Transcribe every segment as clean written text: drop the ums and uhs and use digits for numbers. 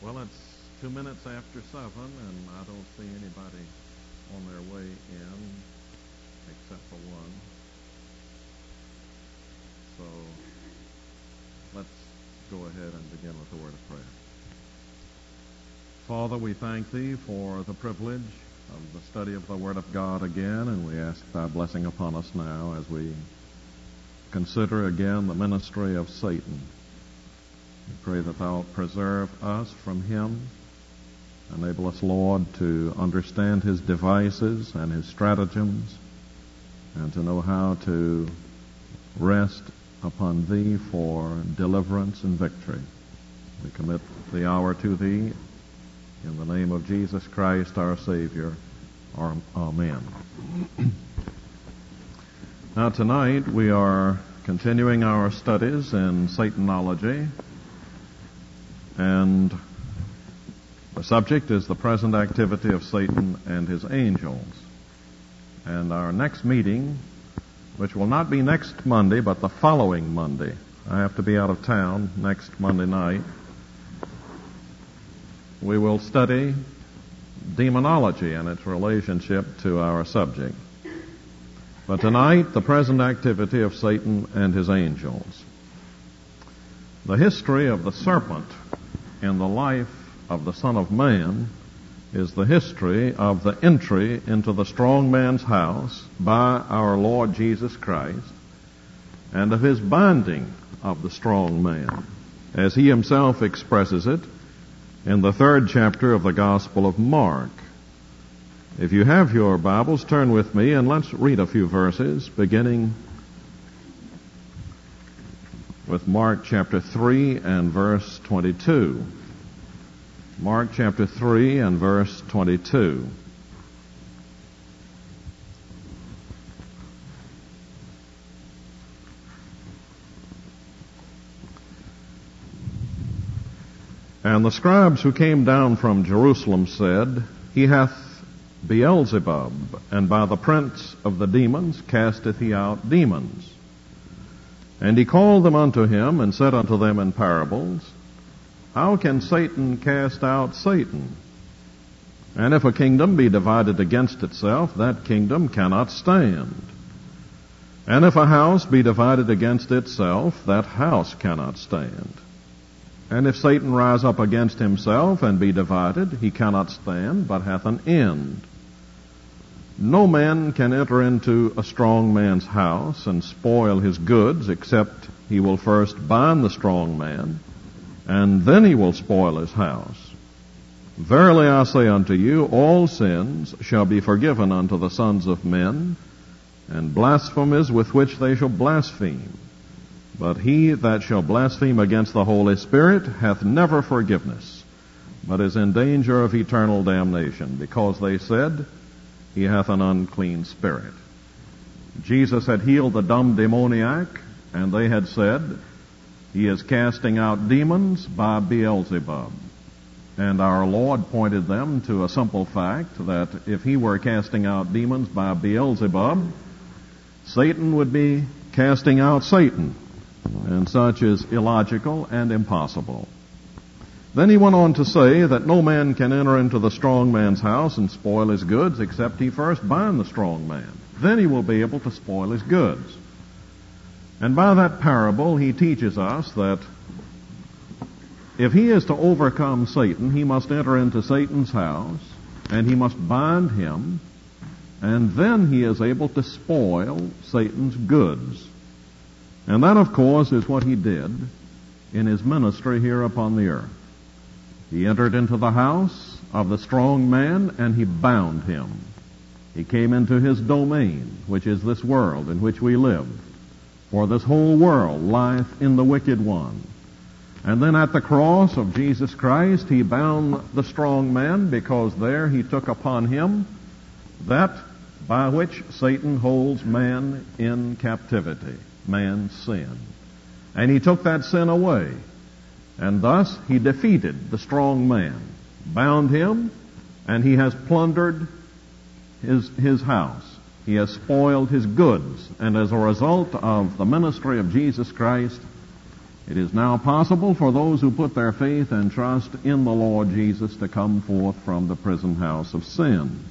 Well, it's 2 minutes after 7, and I don't see anybody on their way in except for one. So let's go ahead and begin with the word of prayer. Father, we thank Thee for the privilege of the study of the Word of God again, and we ask Thy blessing upon us now as we consider again the ministry of Satan. We pray that Thou preserve us from him. Enable us, Lord, to understand his devices and his stratagems, and to know how to rest upon Thee for deliverance and victory. We commit the hour to Thee in the name of Jesus Christ, our Savior. Amen. Now, tonight we are continuing our studies in Satanology, and the subject is the present activity of Satan and his angels. And our next meeting, which will not be next Monday, but the following Monday. I have to be out of town next Monday night. We will study demonology and its relationship to our subject. But tonight, the present activity of Satan and his angels. The history of the serpent in the life of the Son of Man is the history of the entry into the strong man's house by our Lord Jesus Christ, and of his binding of the strong man, as he himself expresses it in the 3rd chapter of the Gospel of Mark. If you have your Bibles, turn with me and let's read a few verses, beginning with Mark chapter 3 and verse 22. Mark chapter 3 and verse 22. And the scribes who came down from Jerusalem said, He hath Beelzebub, and by the prince of the demons casteth he out demons. And he called them unto him, and said unto them in parables, How can Satan cast out Satan? And if a kingdom be divided against itself, that kingdom cannot stand. And if a house be divided against itself, that house cannot stand. And if Satan rise up against himself and be divided, he cannot stand, but hath an end. No man can enter into a strong man's house and spoil his goods, except he will first bind the strong man, and then he will spoil his house. Verily I say unto you, all sins shall be forgiven unto the sons of men, and blasphemies with which they shall blaspheme. But he that shall blaspheme against the Holy Spirit hath never forgiveness, but is in danger of eternal damnation, because they said, He hath an unclean spirit. Jesus had healed the dumb demoniac, and they had said, He is casting out demons by Beelzebub. And our Lord pointed them to a simple fact that if he were casting out demons by Beelzebub, Satan would be casting out Satan. And such is illogical and impossible. Then he went on to say that no man can enter into the strong man's house and spoil his goods except he first bind the strong man. Then he will be able to spoil his goods. And by that parable, he teaches us that if he is to overcome Satan, he must enter into Satan's house, and he must bind him, and then he is able to spoil Satan's goods. And that, of course, is what he did in his ministry here upon the earth. He entered into the house of the strong man, and he bound him. He came into his domain, which is this world in which we live. For this whole world lieth in the wicked one. And then at the cross of Jesus Christ, he bound the strong man, because there he took upon him that by which Satan holds man in captivity, man's sin. And he took that sin away. And thus he defeated the strong man, bound him, and he has plundered his house. He has spoiled his goods. And as a result of the ministry of Jesus Christ, It is now possible for those who put their faith and trust in the Lord Jesus to come forth from the prison house of sin.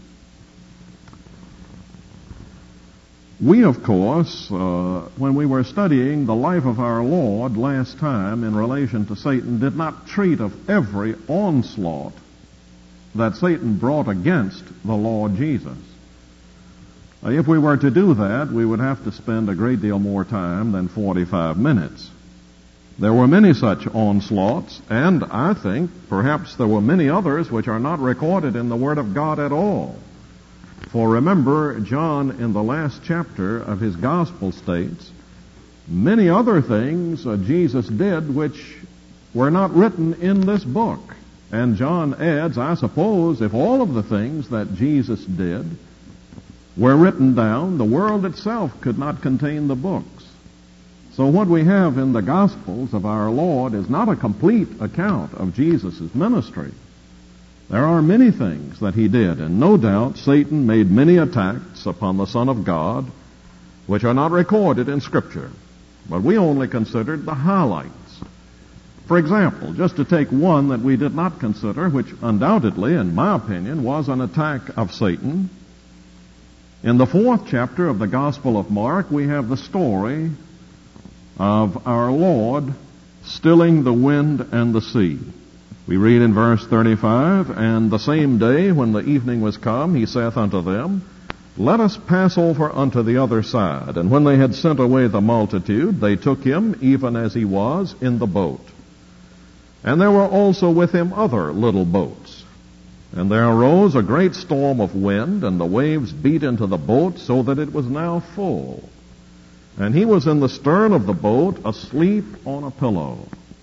We, of course, when we were studying the life of our Lord last time in relation to Satan, did not treat of every onslaught that Satan brought against the Lord Jesus. If we were to do that, we would have to spend a great deal more time than 45 minutes. There were many such onslaughts, and I think perhaps there were many others which are not recorded in the Word of God at all. For remember, John in the last chapter of his gospel states, many other things Jesus did which were not written in this book. And John adds, I suppose if all of the things that Jesus did were written down, the world itself could not contain the books. So what we have in the Gospels of our Lord is not a complete account of Jesus' ministry. There are many things that he did, and no doubt Satan made many attacks upon the Son of God, which are not recorded in Scripture. But we only considered the highlights. For example, just to take one that we did not consider, which undoubtedly, in my opinion, was an attack of Satan. In the 4th chapter of the Gospel of Mark, we have the story of our Lord stilling the wind and the sea. We read in verse 35, And the same day when the evening was come, he saith unto them, Let us pass over unto the other side. And when they had sent away the multitude, they took him, even as he was, in the boat. And there were also with him other little boats. And there arose a great storm of wind, and the waves beat into the boat, so that it was now full. And he was in the stern of the boat, asleep on a pillow.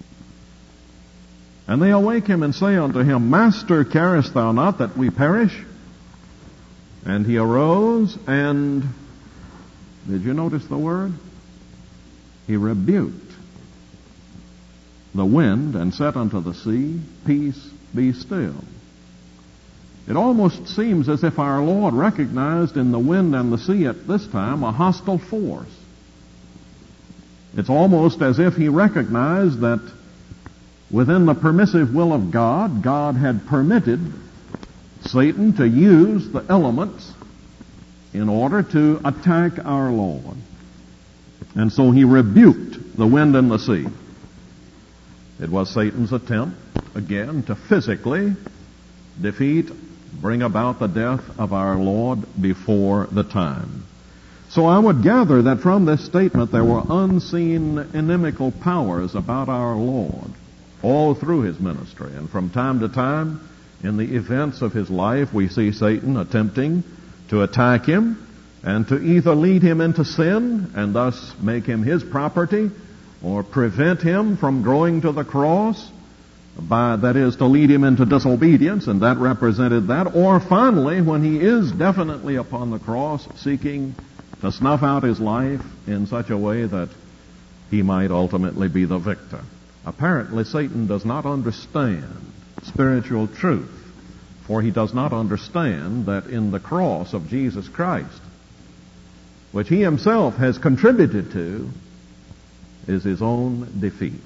And they awake him and say unto him, Master, carest thou not that we perish? And he arose and, did you notice the word? He rebuked the wind and said unto the sea, Peace, be still. It almost seems as if our Lord recognized in the wind and the sea at this time a hostile force. It's almost as if he recognized that within the permissive will of God, God had permitted Satan to use the elements in order to attack our Lord. And so he rebuked the wind and the sea. It was Satan's attempt, again, to physically defeat, bring about the death of our Lord before the time. So I would gather that from this statement there were unseen inimical powers about our Lord all through his ministry. And from time to time, in the events of his life, we see Satan attempting to attack him and to either lead him into sin and thus make him his property, or prevent him from going to the cross, that is, to lead him into disobedience, and that represented that, or finally, when he is definitely upon the cross, seeking to snuff out his life in such a way that he might ultimately be the victor. Apparently, Satan does not understand spiritual truth, for he does not understand that in the cross of Jesus Christ, which he himself has contributed to, is his own defeat.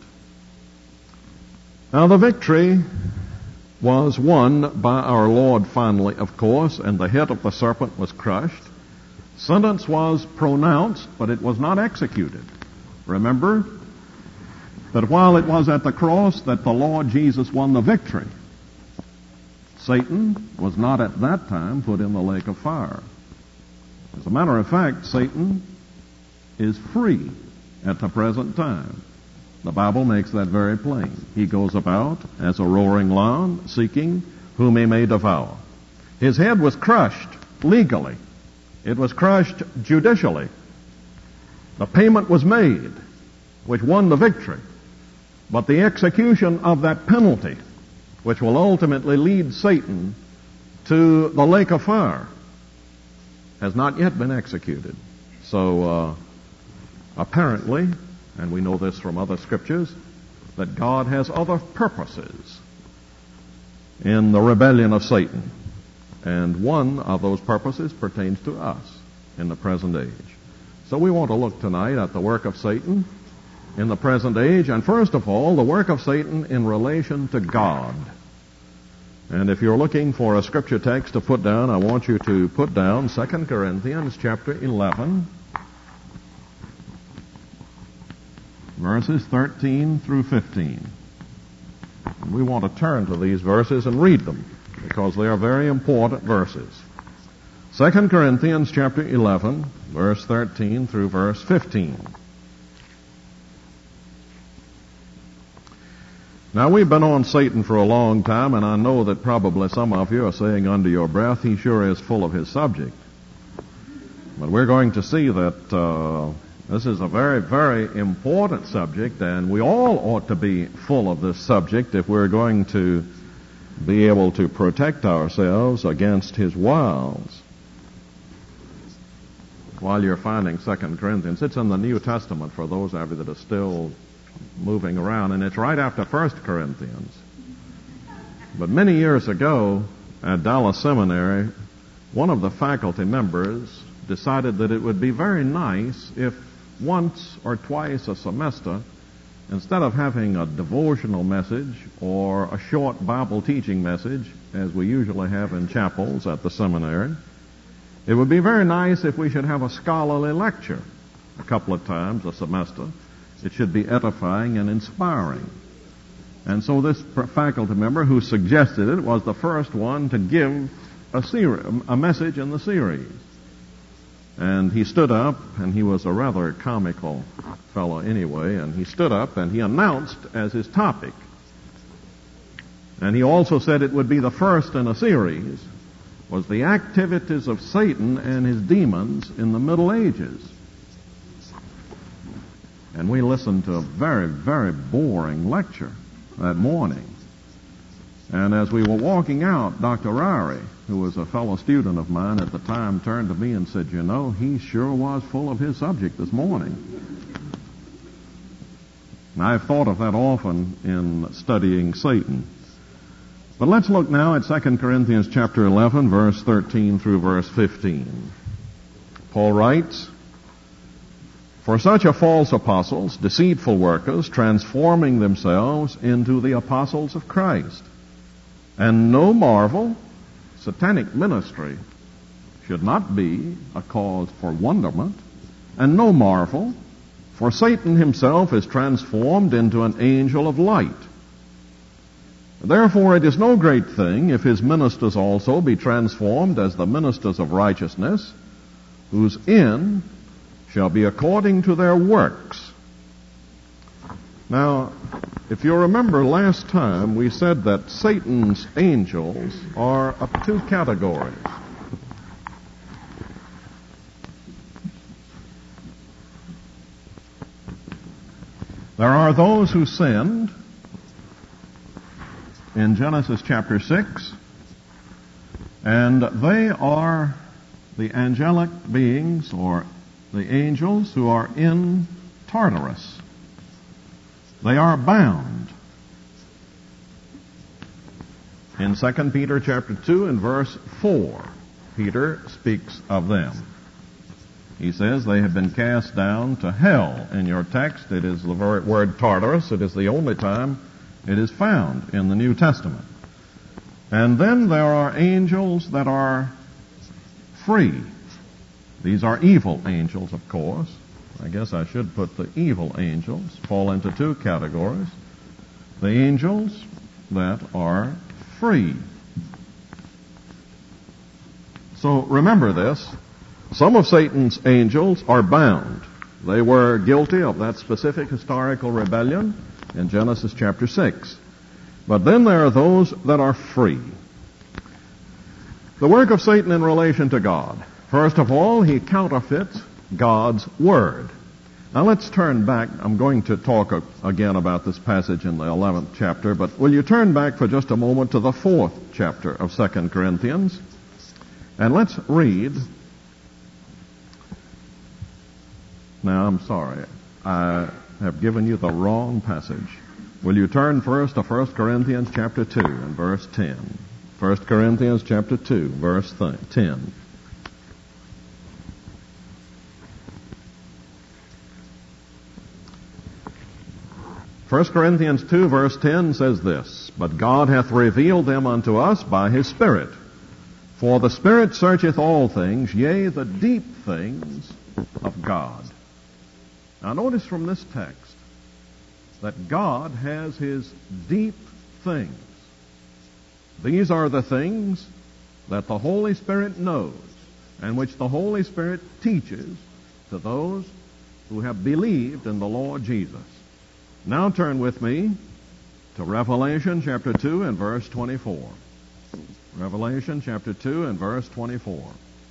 Now, the victory was won by our Lord finally, of course, and the head of the serpent was crushed. Sentence was pronounced, but it was not executed. Remember that while it was at the cross that the Lord Jesus won the victory, Satan was not at that time put in the lake of fire. As a matter of fact, Satan is free at the present time. The Bible makes that very plain. He goes about as a roaring lion, seeking whom he may devour. His head was crushed legally. It was crushed judicially. The payment was made, which won the victory. But the execution of that penalty, which will ultimately lead Satan to the lake of fire, has not yet been executed. So, apparently, and we know this from other scriptures, that God has other purposes in the rebellion of Satan. And one of those purposes pertains to us in the present age. So we want to look tonight at the work of Satan in the present age, and first of all, the work of Satan in relation to God. And if you're looking for a scripture text to put down, I want you to put down 2 Corinthians chapter 11, verses 13 through 15. And we want to turn to these verses and read them, because they are very important verses. 2 Corinthians chapter 11, verse 13 through verse 15. Now, we've been on Satan for a long time, and I know that probably some of you are saying under your breath, he sure is full of his subject. But we're going to see that this is a very, very important subject, and we all ought to be full of this subject if we're going to be able to protect ourselves against his wiles. While you're finding 2 Corinthians, it's in the New Testament for those of you that are still moving around, and it's right after 1 Corinthians. But many years ago at Dallas Seminary, one of the faculty members decided that it would be very nice if once or twice a semester, instead of having a devotional message or a short Bible teaching message, as we usually have in chapels at the seminary, it would be very nice if we should have a scholarly lecture a couple of times a semester. It should be edifying and inspiring. And so this faculty member who suggested it was the first one to give a message in the series. And he stood up, and he was a rather comical fellow anyway, and he stood up and he announced as his topic. And he also said it would be the first in a series, was the activities of Satan and his demons in the Middle Ages. And we listened to a very, very boring lecture that morning. And as we were walking out, Dr. Ryrie, who was a fellow student of mine at the time, turned to me and said, "You know, he sure was full of his subject this morning." And I've thought of that often in studying Satan. But let's look now at 2 Corinthians chapter 11, verse 13 through verse 15. Paul writes, "For such are false apostles, deceitful workers, transforming themselves into the apostles of Christ. And no marvel, satanic ministry should not be a cause for wonderment. And no marvel, for Satan himself is transformed into an angel of light. Therefore it is no great thing if his ministers also be transformed as the ministers of righteousness, whose end shall be according to their works." Now, if you remember last time, we said that Satan's angels are of two categories. There are those who sinned in Genesis chapter 6, and they are the angelic beings, or the angels, who are in Tartarus. They are bound. In 2 Peter chapter 2 and verse 4, Peter speaks of them. He says they have been cast down to hell. In your text, it is the very word Tartarus. It is the only time it is found in the New Testament. And then there are angels that are free. These are evil angels, of course. I guess I should put the evil angels fall into two categories. The angels that are free. So remember this. Some of Satan's angels are bound. They were guilty of that specific historical rebellion in Genesis chapter 6. But then there are those that are free. The work of Satan in relation to God. First of all, he counterfeits God's Word. Now let's turn back. I'm going to talk again about this passage in the 11th chapter, but will you turn back for just a moment to the 4th chapter of 2 Corinthians? And let's read. Now, I'm sorry. I have given you the wrong passage. Will you turn first to 1 Corinthians chapter 2 and verse 10. 1 Corinthians chapter 2, verse 10. 1 Corinthians 2 verse 10 says this, "But God hath revealed them unto us by his Spirit. For the Spirit searcheth all things, yea, the deep things of God." Now notice from this text that God has his deep things. These are the things that the Holy Spirit knows and which the Holy Spirit teaches to those who have believed in the Lord Jesus. Now turn with me to Revelation chapter 2 and verse 24. Revelation chapter 2 and verse 24.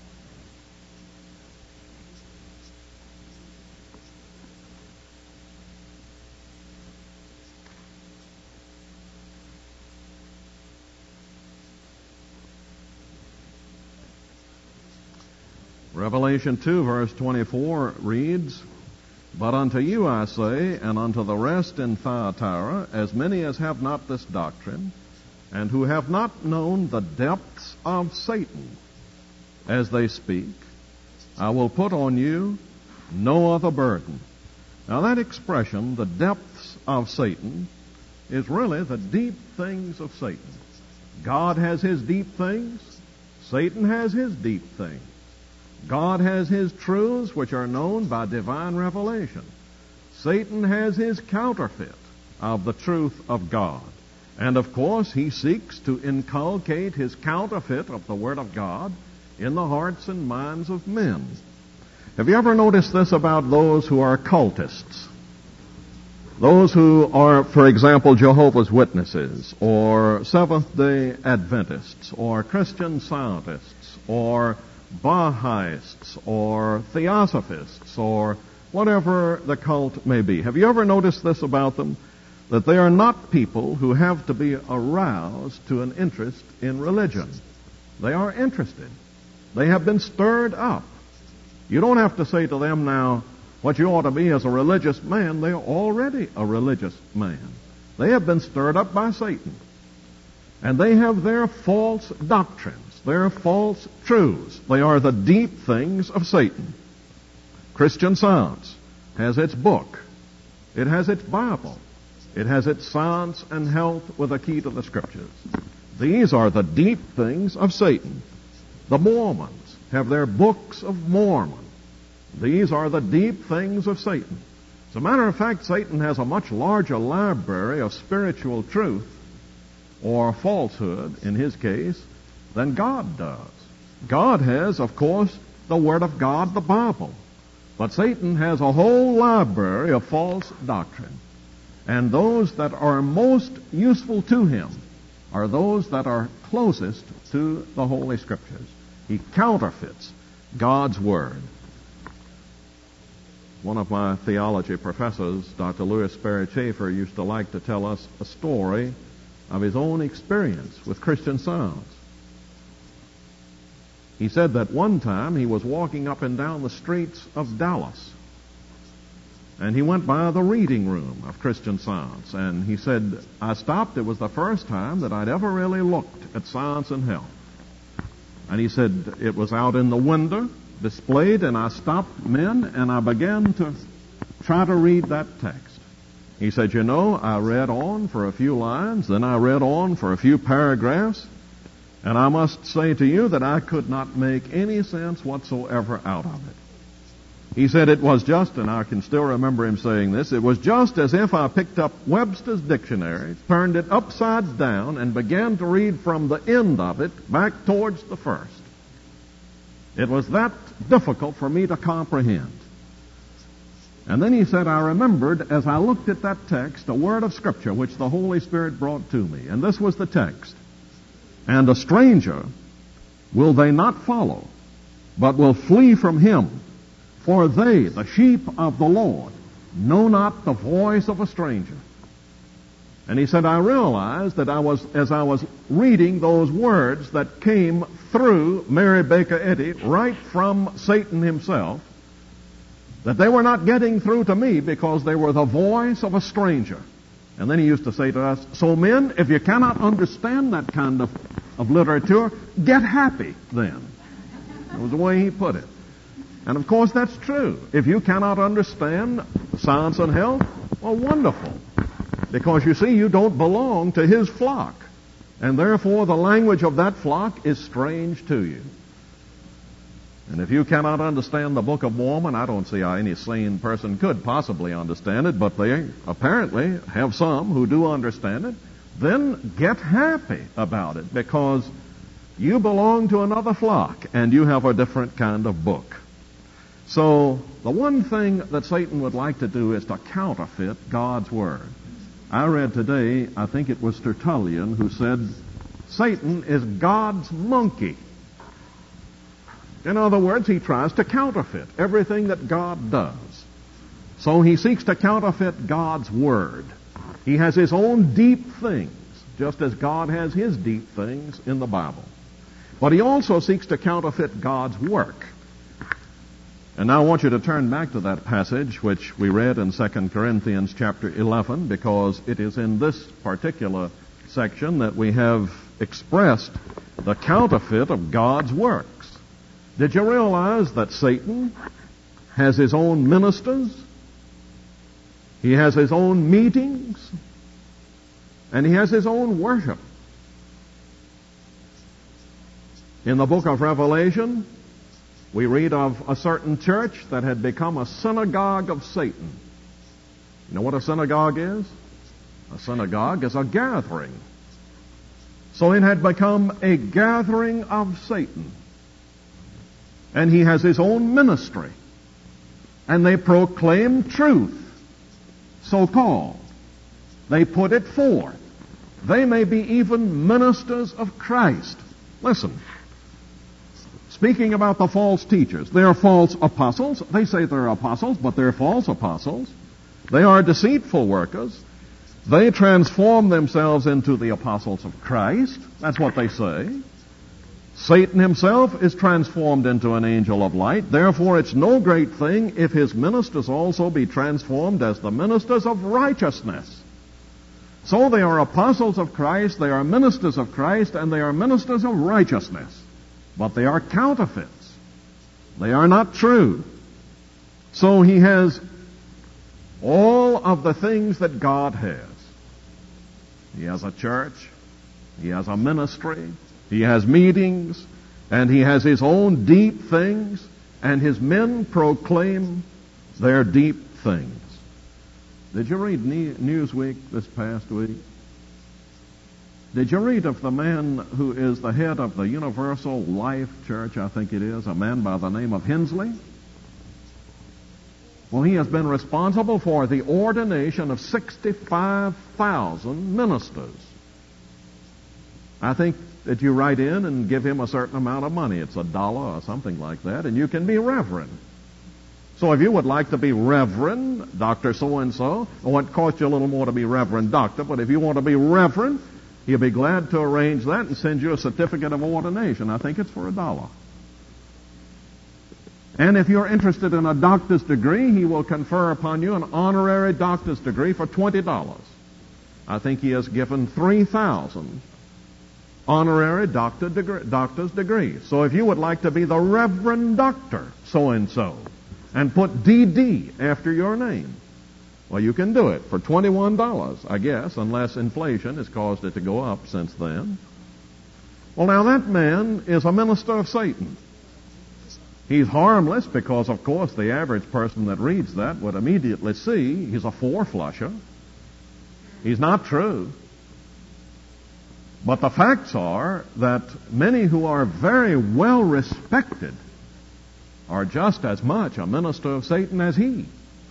Revelation 2 verse 24 reads, "But unto you I say, and unto the rest in Thyatira, as many as have not this doctrine, and who have not known the depths of Satan, as they speak, I will put on you no other burden." Now that expression, the depths of Satan, is really the deep things of Satan. God has his deep things. Satan has his deep things. God has his truths which are known by divine revelation. Satan has his counterfeit of the truth of God. And of course, he seeks to inculcate his counterfeit of the Word of God in the hearts and minds of men. Have you ever noticed this about those who are cultists? Those who are, for example, Jehovah's Witnesses, or Seventh-day Adventists, or Christian Scientists, or Bahaists, or Theosophists, or whatever the cult may be. Have you ever noticed this about them? That they are not people who have to be aroused to an interest in religion. They are interested. They have been stirred up. You don't have to say to them now, what you ought to be as a religious man. They are already a religious man. They have been stirred up by Satan. And they have their false doctrines. They're false truths. They are the deep things of Satan. Christian Science has its book. It has its Bible. It has its Science and Health with a key to the Scriptures. These are the deep things of Satan. The Mormons have their books of Mormon. These are the deep things of Satan. As a matter of fact, Satan has a much larger library of spiritual truth, or falsehood in his case, than God does. God has, of course, the Word of God, the Bible. But Satan has a whole library of false doctrine. And those that are most useful to him are those that are closest to the Holy Scriptures. He counterfeits God's Word. One of my theology professors, Dr. Louis Sperry Chafer, used to like to tell us a story of his own experience with Christian Science. He said that one time he was walking up and down the streets of Dallas, and he went by the reading room of Christian Science, and he said, I stopped. It was the first time that I'd ever really looked at Science and Health. And he said it was out in the window, displayed, and I stopped men, and I began to try to read that text. He said, you know, I read on for a few lines, then I read on for a few paragraphs, and I must say to you that I could not make any sense whatsoever out of it. He said it was just, and I can still remember him saying this, it was just as if I picked up Webster's dictionary, turned it upside down, and began to read from the end of it back towards the first. It was that difficult for me to comprehend. And then he said, I remembered as I looked at that text, a word of Scripture which the Holy Spirit brought to me. And this was the text. And a stranger will they not follow, but will flee from him. For they, the sheep of the Lord, know not the voice of a stranger. And he said, I realized that as I was reading those words that came through Mary Baker Eddy, right from Satan himself, that they were not getting through to me because they were the voice of a stranger. And then he used to say to us, so men, if you cannot understand that kind of literature, get happy then. That was the way he put it. And of course that's true. If you cannot understand Science and Health, well, wonderful. Because you see, you don't belong to his flock. And therefore the language of that flock is strange to you. And if you cannot understand the Book of Mormon, I don't see how any sane person could possibly understand it, but they apparently have some who do understand it. Then get happy about it, because you belong to another flock and you have a different kind of book. So the one thing that Satan would like to do is to counterfeit God's Word. I read today, I think it was Tertullian, who said, Satan is God's monkey. In other words, he tries to counterfeit everything that God does. So he seeks to counterfeit God's Word. He has his own deep things, just as God has his deep things in the Bible. But he also seeks to counterfeit God's work. And now I want you to turn back to that passage which we read in 2 Corinthians chapter 11, because it is in this particular section that we have expressed the counterfeit of God's works. Did you realize that Satan has his own ministers? He has his own meetings? And he has his own worship. In the book of Revelation, we read of a certain church that had become a synagogue of Satan. You know what a synagogue is? A synagogue is a gathering. So it had become a gathering of Satan. And he has his own ministry. And they proclaim truth, so-called. They put it forth. They may be even ministers of Christ. Listen. Speaking about the false teachers, they are false apostles. They say they're apostles, but they're false apostles. They are deceitful workers. They transform themselves into the apostles of Christ. That's what they say. Satan himself is transformed into an angel of light. Therefore, it's no great thing if his ministers also be transformed as the ministers of righteousness. So they are apostles of Christ, they are ministers of Christ, and they are ministers of righteousness. But they are counterfeits. They are not true. So he has all of the things that God has. He has a church. He has a ministry. He has meetings. And he has his own deep things. And his men proclaim their deep things. Did you read Newsweek this past week? Did you read of the man who is the head of the Universal Life Church, I think it is, a man by the name of Hensley? Well, he has been responsible for the ordination of 65,000 ministers. I think that you write in and give him a certain amount of money. It's $1 or something like that, and you can be reverend. So if you would like to be Reverend Dr. So-and-so, it won't cost you a little more to be Reverend Doctor, but if you want to be Reverend, he'll be glad to arrange that and send you a certificate of ordination. I think it's for $1. And if you're interested in a doctor's degree, he will confer upon you an honorary doctor's degree for $20. I think he has given 3,000 honorary doctor's degrees. So if you would like to be the Reverend Doctor so-and-so and put DD after your name, well, you can do it for $21, I guess, unless inflation has caused it to go up since then. Well, now that man is a minister of Satan. He's harmless because, of course, the average person that reads that would immediately see he's a four-flusher. He's not true. But the facts are that many who are very well respected are just as much a minister of Satan as he.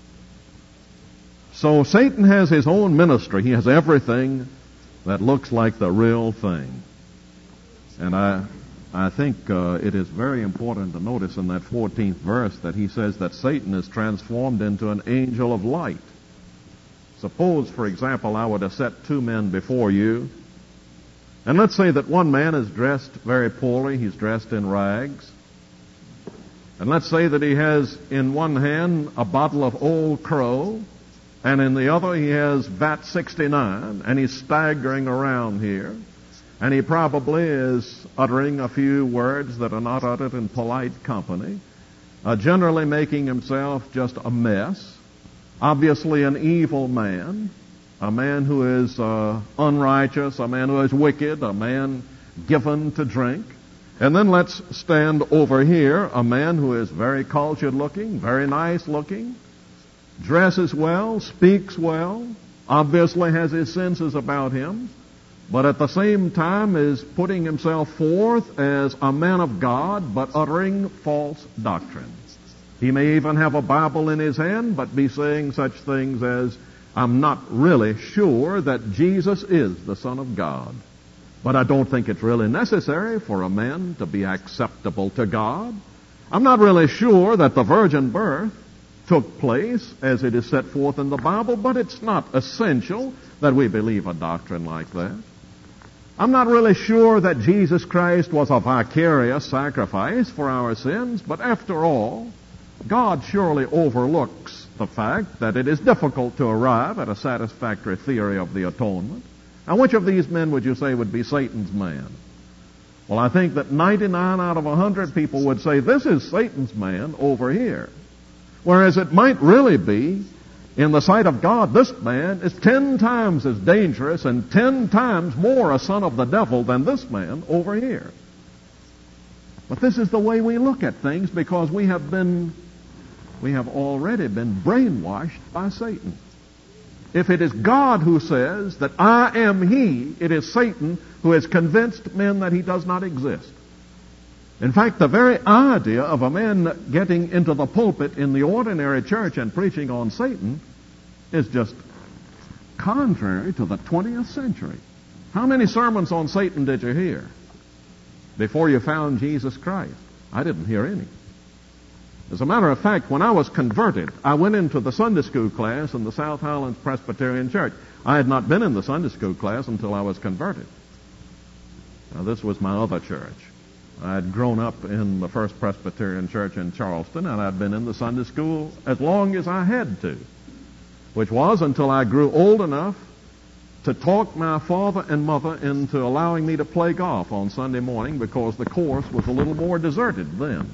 So Satan has his own ministry. He has everything that looks like the real thing. And I think it is very important to notice in that 14th verse that he says that Satan is transformed into an angel of light. Suppose, for example, I were to set two men before you, and let's say that one man is dressed very poorly. He's dressed in rags. And let's say that he has in one hand a bottle of Old Crow, and in the other he has VAT 69, and he's staggering around here. And he probably is uttering a few words that are not uttered in polite company, generally making himself just a mess, obviously an evil man. a man who is unrighteous, a man who is wicked, a man given to drink. And then let's stand over here, a man who is very cultured looking, very nice looking, dresses well, speaks well, obviously has his senses about him, but at the same time is putting himself forth as a man of God, but uttering false doctrine. He may even have a Bible in his hand, but be saying such things as, I'm not really sure that Jesus is the Son of God. But I don't think it's really necessary for a man to be acceptable to God. I'm not really sure that the virgin birth took place as it is set forth in the Bible, but it's not essential that we believe a doctrine like that. I'm not really sure that Jesus Christ was a vicarious sacrifice for our sins, but after all, God surely overlooks the fact that it is difficult to arrive at a satisfactory theory of the atonement. Now, which of these men would you say would be Satan's man? Well, I think that 99 out of 100 people would say, this is Satan's man over here. Whereas it might really be, in the sight of God, this man is 10 times as dangerous and 10 times more a son of the devil than this man over here. But this is the way we look at things because we have already been brainwashed by Satan. If it is God who says that I am He, it is Satan who has convinced men that He does not exist. In fact, the very idea of a man getting into the pulpit in the ordinary church and preaching on Satan is just contrary to the 20th century. How many sermons on Satan did you hear before you found Jesus Christ? I didn't hear any. As a matter of fact, when I was converted, I went into the Sunday school class in the South Highlands Presbyterian Church. I had not been in the Sunday school class until I was converted. Now, this was my other church. I had grown up in the First Presbyterian Church in Charleston, and I'd been in the Sunday school as long as I had to, which was until I grew old enough to talk my father and mother into allowing me to play golf on Sunday morning because the course was a little more deserted then.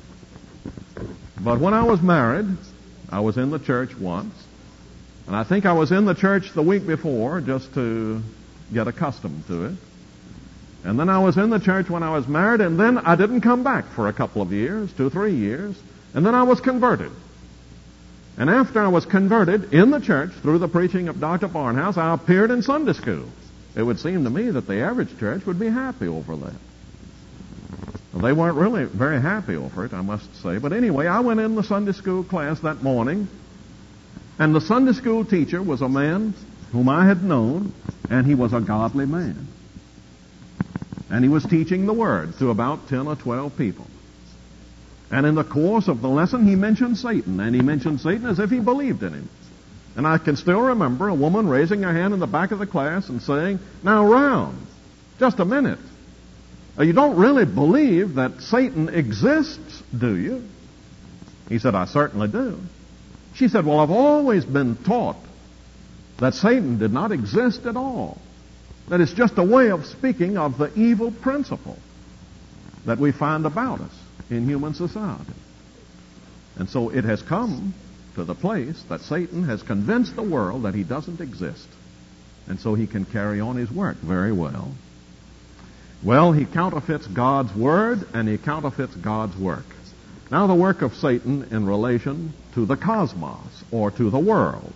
But when I was married, I was in the church once, and I think I was in the church the week before just to get accustomed to it. And then I was in the church when I was married, and then I didn't come back for a couple of years, 2-3 years, and then I was converted. And after I was converted in the church through the preaching of Dr. Barnhouse, I appeared in Sunday school. It would seem to me that the average church would be happy over that. Well, they weren't really very happy over it, I must say. But anyway, I went in the Sunday school class that morning, and the Sunday school teacher was a man whom I had known, and he was a godly man. And he was teaching the Word to about 10 or 12 people. And in the course of the lesson, he mentioned Satan, and he mentioned Satan as if he believed in him. And I can still remember a woman raising her hand in the back of the class and saying, "Now, Round, just a minute. You don't really believe that Satan exists, do you?" He said, "I certainly do." She said, "Well, I've always been taught that Satan did not exist at all. That it's just a way of speaking of the evil principle that we find about us in human society. And so it has come to the place that Satan has convinced the world that he doesn't exist. And so he can carry on his work very well. Well, he counterfeits God's Word and he counterfeits God's work. Now the work of Satan in relation to the cosmos or to the world.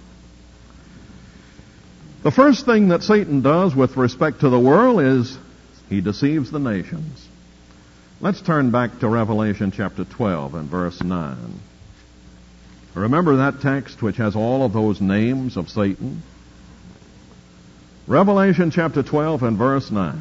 The first thing that Satan does with respect to the world is he deceives the nations. Let's turn back to Revelation chapter 12 and verse 9. Remember that text which has all of those names of Satan? Revelation chapter 12 and verse 9.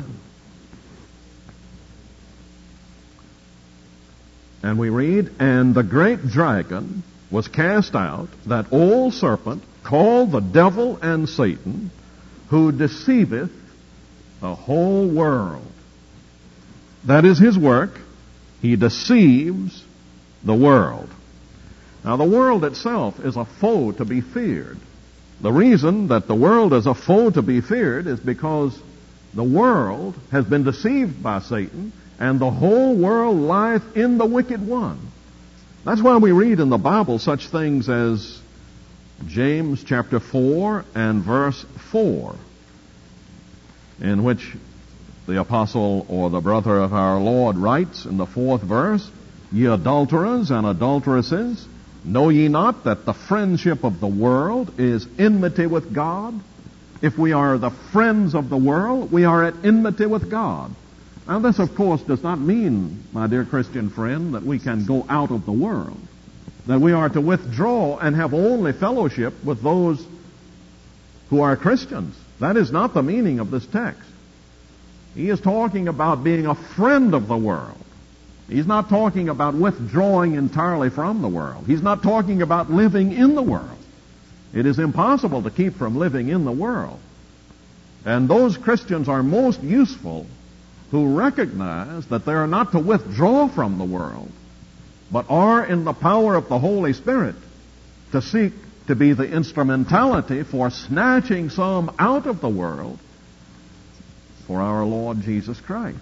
And we read, "And the great dragon was cast out, that old serpent, called the devil and Satan, who deceiveth the whole world." That is his work. He deceives the world. Now, the world itself is a foe to be feared. The reason that the world is a foe to be feared is because the world has been deceived by Satan, and the whole world lieth in the wicked one. That's why we read in the Bible such things as James chapter 4 and verse 4, in which the apostle or the brother of our Lord writes in the 4th verse, "Ye adulterers and adulteresses, know ye not that the friendship of the world is enmity with God? If we are the friends of the world, we are at enmity with God." Now this, of course, does not mean, my dear Christian friend, that we can go out of the world, that we are to withdraw and have only fellowship with those who are Christians. That is not the meaning of this text. He is talking about being a friend of the world. He's not talking about withdrawing entirely from the world. He's not talking about living in the world. It is impossible to keep from living in the world. And those Christians are most useful who recognize that they are not to withdraw from the world, but are in the power of the Holy Spirit to seek to be the instrumentality for snatching some out of the world for our Lord Jesus Christ.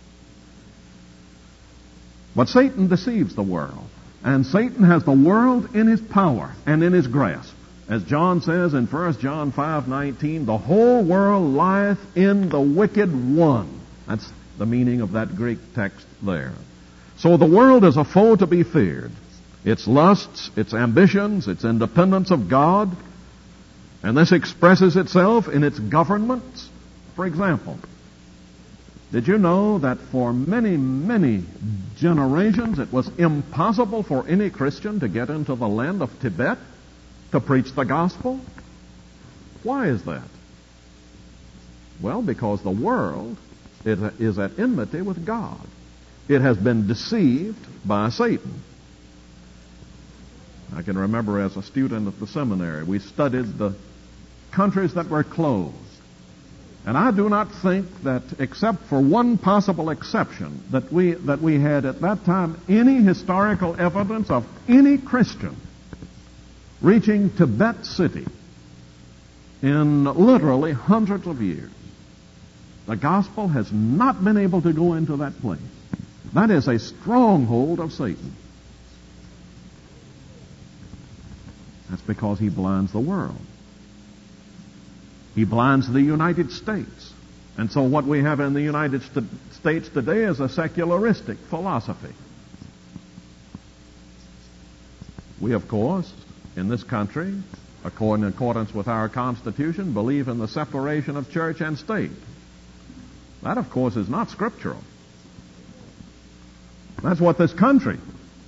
But Satan deceives the world, and Satan has the world in his power and in his grasp. As John says in 1 John 5:19, "The whole world lieth in the wicked one." That's the meaning of that Greek text there. So the world is a foe to be feared. Its lusts, its ambitions, its independence of God, and this expresses itself in its governments. For example, did you know that for many, many generations it was impossible for any Christian to get into the land of Tibet to preach the gospel? Why is that? Well, because the world is at enmity with God. It has been deceived by Satan. I can remember as a student at the seminary, we studied the countries that were closed. And I do not think that, except for one possible exception, that we had at that time any historical evidence of any Christian reaching Tibet City in literally hundreds of years. The gospel has not been able to go into that place. That is a stronghold of Satan. That's because he blinds the world. He blinds the United States. And so what we have in the United States today is a secularistic philosophy. We, of course, in this country, in accordance with our Constitution, believe in the separation of church and state. That, of course, is not scriptural. That's what this country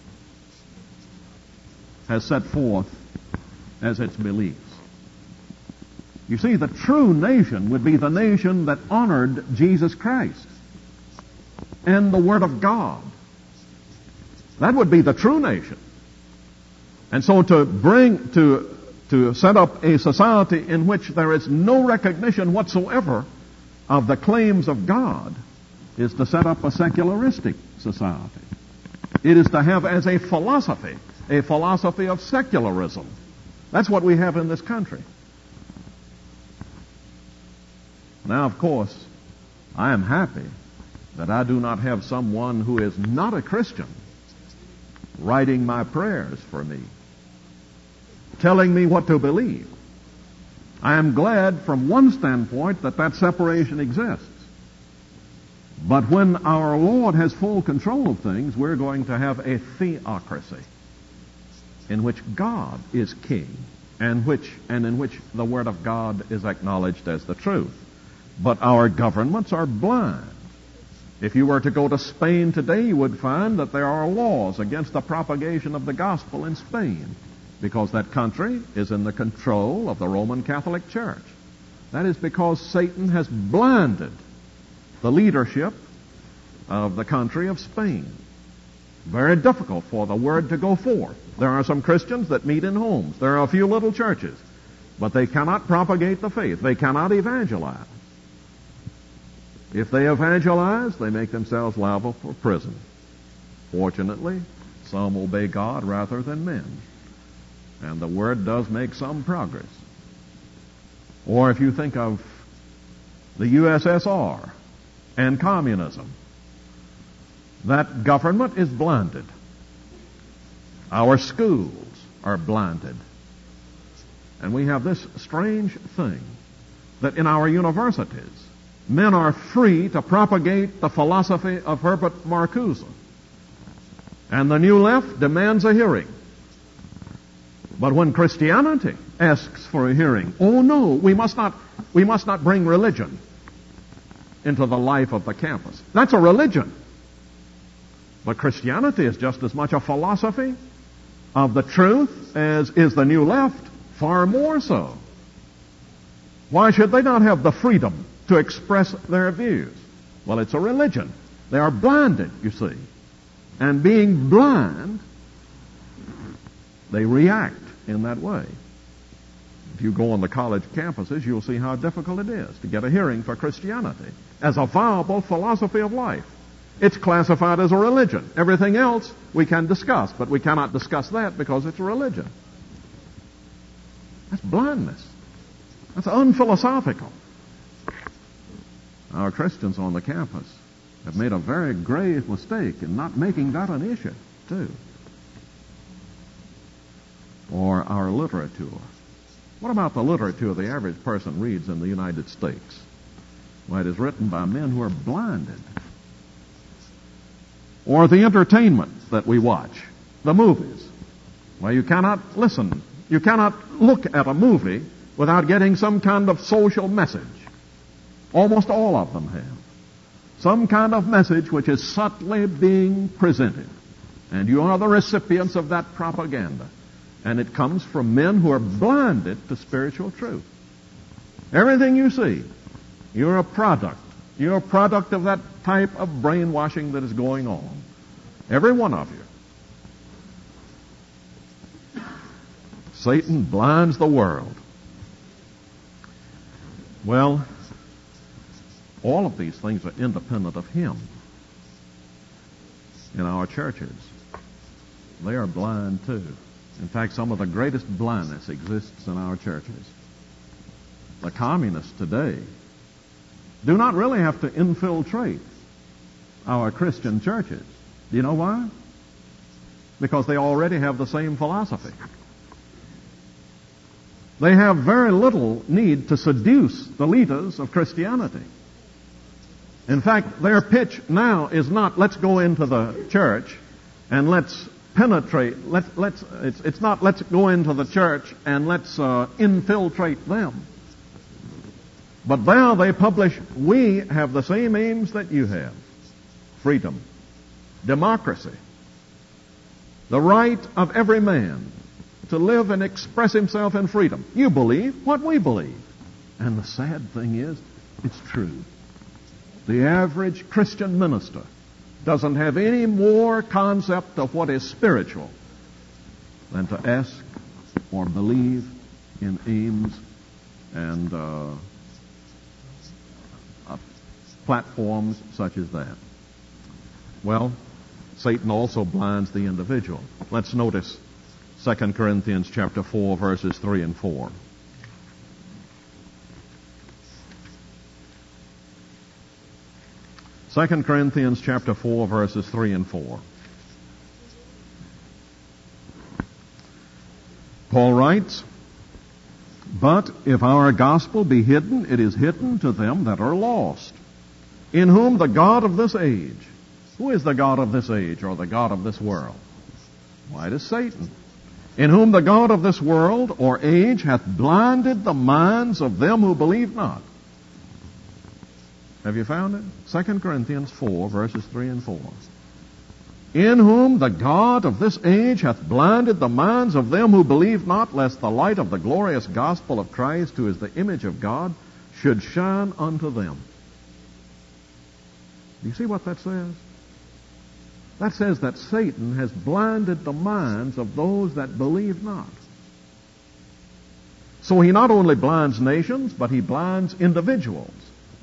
has set forth as its beliefs. You see, the true nation would be the nation that honored Jesus Christ and the Word of God. That would be the true nation. And so to set up a society in which there is no recognition whatsoever of the claims of God is to set up a secularistic society. It is to have as a philosophy of secularism. That's what we have in this country. Now, of course, I am happy that I do not have someone who is not a Christian writing my prayers for me, telling me what to believe. I am glad from one standpoint that separation exists. But when our Lord has full control of things, we're going to have a theocracy in which God is king and in which the Word of God is acknowledged as the truth. But our governments are blind. If you were to go to Spain today, you would find that there are laws against the propagation of the gospel in Spain, because that country is in the control of the Roman Catholic Church. That is because Satan has blinded the leadership of the country of Spain. Very difficult for the word to go forth. There are some Christians that meet in homes. There are a few little churches, but they cannot propagate the faith. They cannot evangelize. If they evangelize, they make themselves liable for prison. Fortunately, some obey God rather than men, and the Word does make some progress. Or if you think of the USSR and communism, that government is blinded. Our schools are blinded. And we have this strange thing that in our universities, men are free to propagate the philosophy of Herbert Marcuse. And the New Left demands a hearing. But when Christianity asks for a hearing, oh no, we must not bring religion into the life of the campus. That's a religion. But Christianity is just as much a philosophy of the truth as is the New Left, far more so. Why should they not have the freedom to express their views? Well, it's a religion. They are blinded, you see. And being blind, they react in that way. If you go on the college campuses, you'll see how difficult it is to get a hearing for Christianity as a viable philosophy of life. It's classified as a religion. Everything else we can discuss, but we cannot discuss that because it's a religion. That's blindness. That's unphilosophical. Our Christians on the campus have made a very grave mistake in not making that an issue, too. Or our literature. What about the literature the average person reads in the United States? Well, it is written by men who are blinded. Or the entertainment that we watch, the movies. Well, you cannot listen. You cannot look at a movie without getting some kind of social message. Almost all of them have. Some kind of message which is subtly being presented. And you are the recipients of that propaganda. And it comes from men who are blinded to spiritual truth. Everything you see, you're a product. You're a product of that type of brainwashing that is going on. Every one of you. Satan blinds the world. Well, all of these things are independent of him. In our churches, they are blind too. In fact, some of the greatest blindness exists in our churches. The communists today do not really have to infiltrate our Christian churches. Do you know why? Because they already have the same philosophy. They have very little need to seduce the leaders of Christianity. In fact, their pitch now is not, let's go into the church and let's penetrate. It's not, let's go into the church and let's infiltrate them. But now they publish, we have the same aims that you have. Freedom, democracy, the right of every man to live and express himself in freedom. You believe what we believe. And the sad thing is, it's true. The average Christian minister doesn't have any more concept of what is spiritual than to ask or believe in aims and platforms such as that. Well, Satan also blinds the individual. Let's notice 2 Corinthians chapter 4, verses 3 and 4. Second Corinthians chapter 4, verses 3 and 4. Paul writes, "But if our gospel be hidden, it is hidden to them that are lost, in whom the God of this age," who is the God of this age or the God of this world? Why, it is Satan. "In whom the God of this world or age hath blinded the minds of them who believe not." Have you found it? 2 Corinthians 4, verses 3 and 4. "In whom the God of this age hath blinded the minds of them who believe not, lest the light of the glorious gospel of Christ, who is the image of God, should shine unto them." Do you see what that says? That says that Satan has blinded the minds of those that believe not. So he not only blinds nations, but he blinds individuals.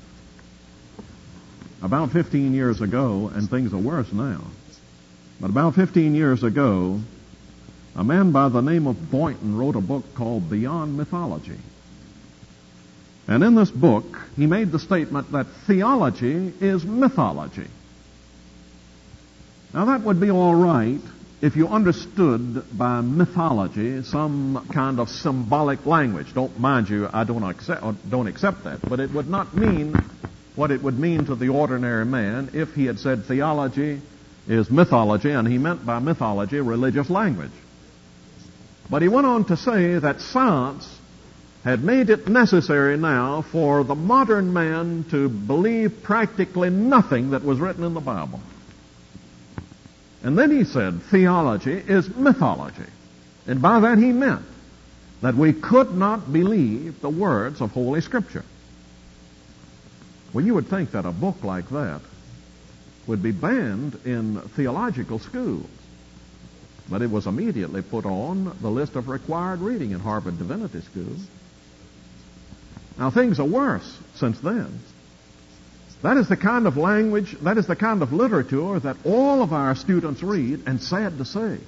About 15 years ago, and things are worse now, but about 15 years ago, a man by the name of Boynton wrote a book called Beyond Mythology. And in this book, he made the statement that theology is mythology. Now that would be all right if you understood by mythology some kind of symbolic language. Don't mind you, I don't accept that, but it would not mean what it would mean to the ordinary man if he had said theology is mythology, and he meant by mythology religious language. But he went on to say that science had made it necessary now for the modern man to believe practically nothing that was written in the Bible. And then he said theology is mythology. And by that he meant that we could not believe the words of Holy Scripture. Well, you would think that a book like that would be banned in theological schools. But it was immediately put on the list of required reading in Harvard Divinity School. Now, things are worse since then. That is the kind of language, that is the kind of literature that all of our students read, and sad to say,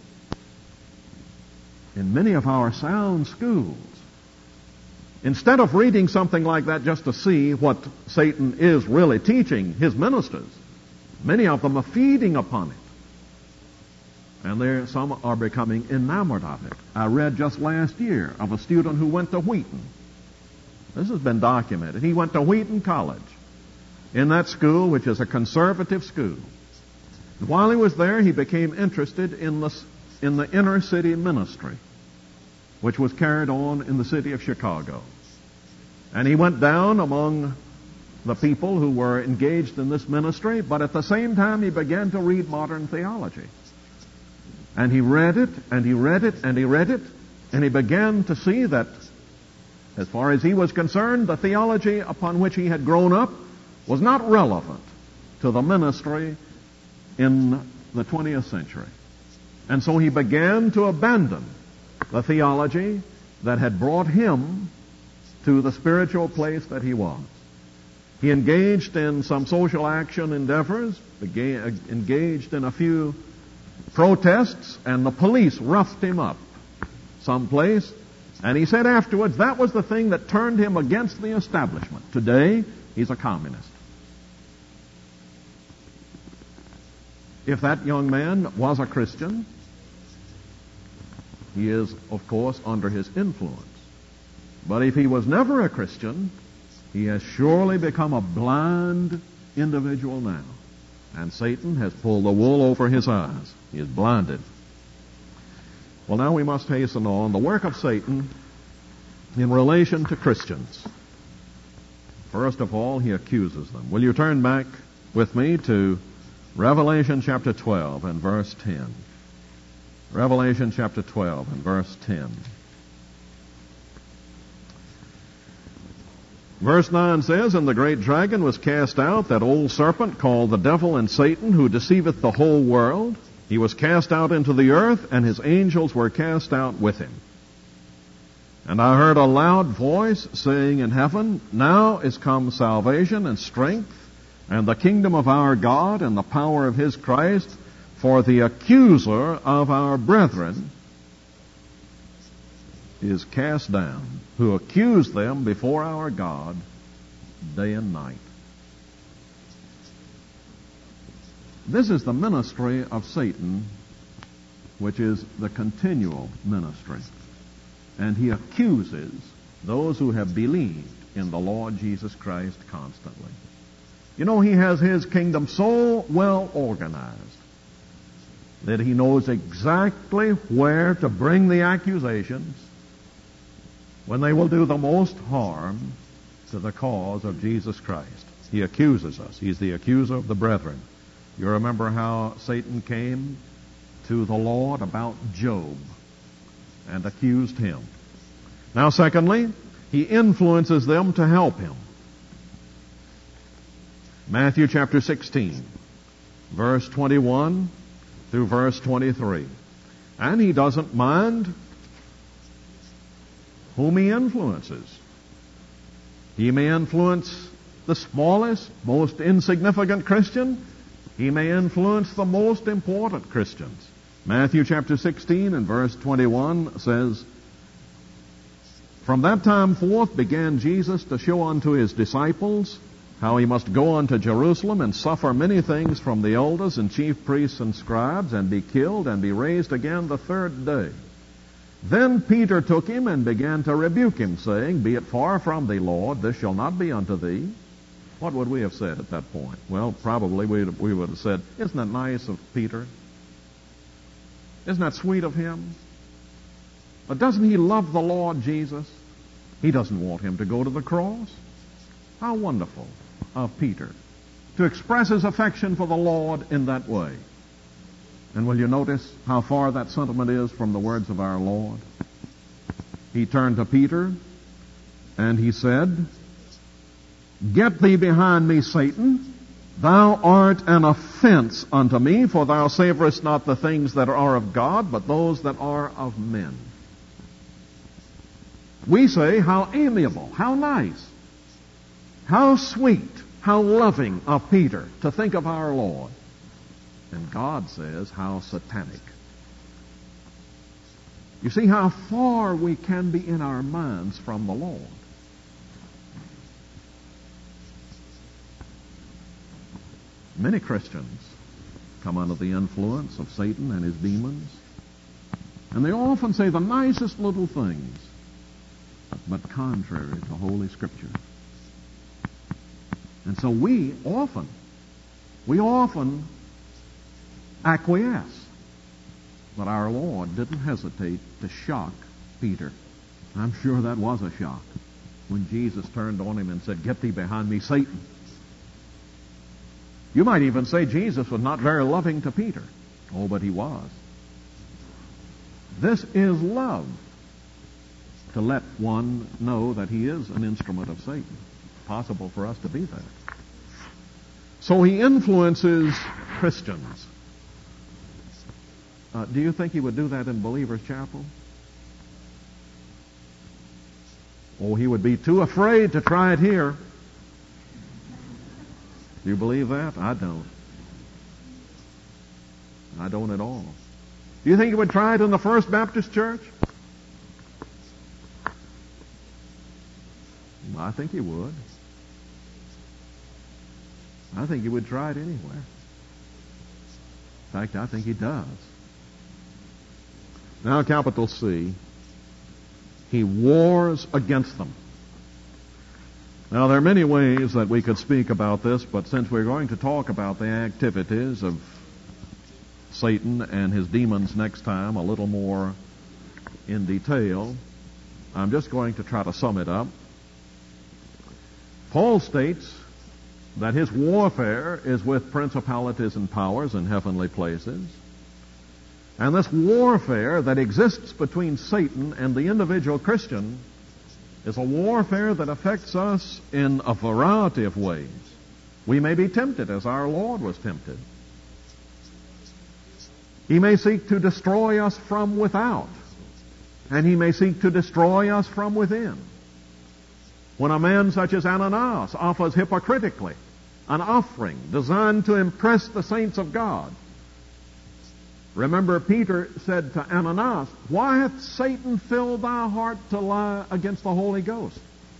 in many of our sound schools, instead of reading something like that just to see what Satan is really teaching his ministers, many of them are feeding upon it. And some are becoming enamored of it. I read just last year of a student who went to Wheaton. This has been documented. He went to Wheaton College. In that school, which is a conservative school. While he was there, he became interested in the inner city ministry, which was carried on in the city of Chicago. And he went down among the people who were engaged in this ministry, but at the same time he began to read modern theology. And he read it, and he read it, and he read it, and he began to see that, as far as he was concerned, the theology upon which he had grown up was not relevant to the ministry in the 20th century. And so he began to abandon the theology that had brought him to the spiritual place that he was. He engaged in some social action endeavors, engaged in a few protests, and the police roughed him up someplace. And he said afterwards that was the thing that turned him against the establishment. Today, he's a communist. If that young man was a Christian, he is, of course, under his influence. But if he was never a Christian, he has surely become a blind individual now. And Satan has pulled the wool over his eyes. He is blinded. Well, now we must hasten on. The work of Satan in relation to Christians. First of all, he accuses them. Will you turn back with me to Revelation chapter 12 and verse 10. Revelation chapter 12 and verse 10. Verse 9 says, "And the great dragon was cast out, that old serpent called the devil and Satan, who deceiveth the whole world. He was cast out into the earth, and his angels were cast out with him. And I heard a loud voice saying in heaven, Now is come salvation and strength, and the kingdom of our God, and the power of his Christ, for the accuser of our brethren is cast down, who accused them before our God day and night." This is the ministry of Satan, which is the continual ministry. And he accuses those who have believed in the Lord Jesus Christ constantly. You know, he has his kingdom so well organized that he knows exactly where to bring the accusations when they will do the most harm to the cause of Jesus Christ. He accuses us. He's the accuser of the brethren. You remember how Satan came to the Lord about Job and accused him. Now, secondly, he influences them to help him. Matthew chapter 16, verse 21 through verse 23. And he doesn't mind whom he influences. He may influence the smallest, most insignificant Christian. He may influence the most important Christians. Matthew chapter 16 and verse 21 says, "From that time forth began Jesus to show unto his disciples how he must go unto Jerusalem and suffer many things from the elders and chief priests and scribes, and be killed, and be raised again the third day. Then Peter took him and began to rebuke him, saying, Be it far from thee, Lord, this shall not be unto thee. What would we have said at that point? Well, probably we would have said, Isn't that nice of Peter? Isn't that sweet of him? But doesn't he love the Lord Jesus? He doesn't want him to go to the cross. How wonderful of Peter to express his affection for the Lord in that way. And will you notice how far that sentiment is from the words of our Lord? He turned to Peter and he said, Get thee behind me, Satan. Thou art an offense unto me, for thou savorest not the things that are of God, but those that are of men. We say, how amiable, how nice, how sweet, how loving of Peter to think of our Lord. And God says, how satanic. You see how far we can be in our minds from the Lord. Many Christians come under the influence of Satan and his demons, and they often say the nicest little things, but contrary to Holy Scripture. And so we often acquiesce. But our Lord didn't hesitate to shock Peter. I'm sure that was a shock when Jesus turned on him and said, Get thee behind me, Satan. You might even say Jesus was not very loving to Peter. Oh, but he was. This is love, to let one know that he is an instrument of Satan. It's possible for us to be that. So he influences Christians. Do you think he would do that in Believer's Chapel? Oh, he would be too afraid to try it here. Do you believe that? I don't. I don't at all. Do you think he would try it in the First Baptist Church? I think he would. I think he would try it anywhere. In fact, I think he does. Now, capital C, he wars against them. Now, there are many ways that we could speak about this, but since we're going to talk about the activities of Satan and his demons next time a little more in detail, I'm just going to try to sum it up. Paul states that his warfare is with principalities and powers in heavenly places. And this warfare that exists between Satan and the individual Christian is a warfare that affects us in a variety of ways. We may be tempted as our Lord was tempted. He may seek to destroy us from without, and he may seek to destroy us from within. When a man such as Ananias offers hypocritically an offering designed to impress the saints of God, remember, Peter said to Ananias, Why hath Satan filled thy heart to lie against the Holy Ghost?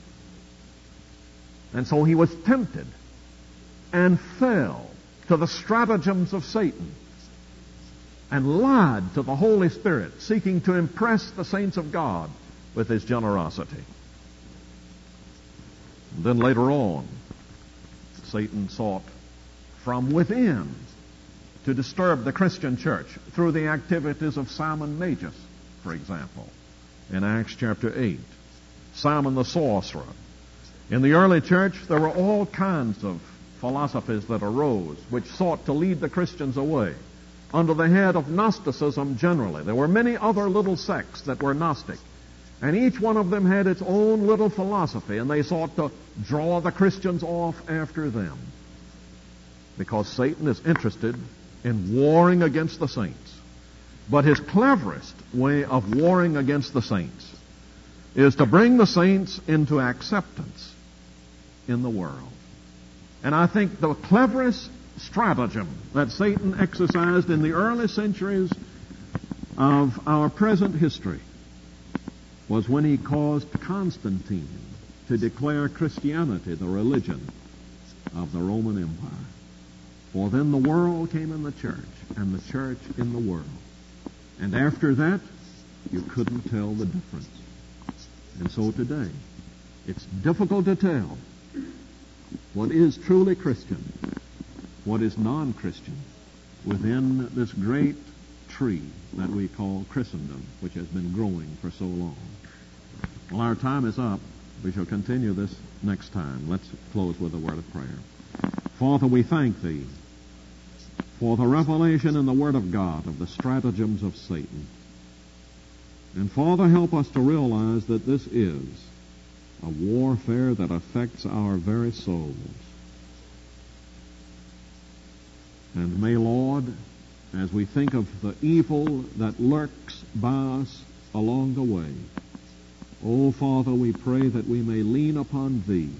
And so he was tempted and fell to the stratagems of Satan and lied to the Holy Spirit, seeking to impress the saints of God with his generosity. And then later on, Satan sought from within to disturb the Christian church through the activities of Simon Magus, for example, in Acts chapter 8. Simon the sorcerer. In the early church, there were all kinds of philosophies that arose which sought to lead the Christians away. Under the head of Gnosticism generally, there were many other little sects that were Gnostic. And each one of them had its own little philosophy, and they sought to draw the Christians off after them. Because Satan is interested in warring against the saints. But his cleverest way of warring against the saints is to bring the saints into acceptance in the world. And I think the cleverest stratagem that Satan exercised in the early centuries of our present history was when he caused Constantine to declare Christianity the religion of the Roman Empire. For then the world came in the church, and the church in the world. And after that, you couldn't tell the difference. And so today, it's difficult to tell what is truly Christian, what is non-Christian, within this great tree that we call Christendom, which has been growing for so long. Well, our time is up. We shall continue this next time. Let's close with a word of prayer. Father, we thank Thee for the revelation in the Word of God of the stratagems of Satan. And Father, help us to realize that this is a warfare that affects our very souls. And may, Lord, as we think of the evil that lurks by us along the way, oh, Father, we pray that we may lean upon Thee,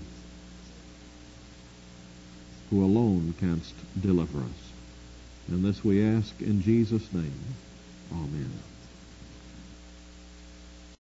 who alone canst deliver us. And this we ask in Jesus' name. Amen.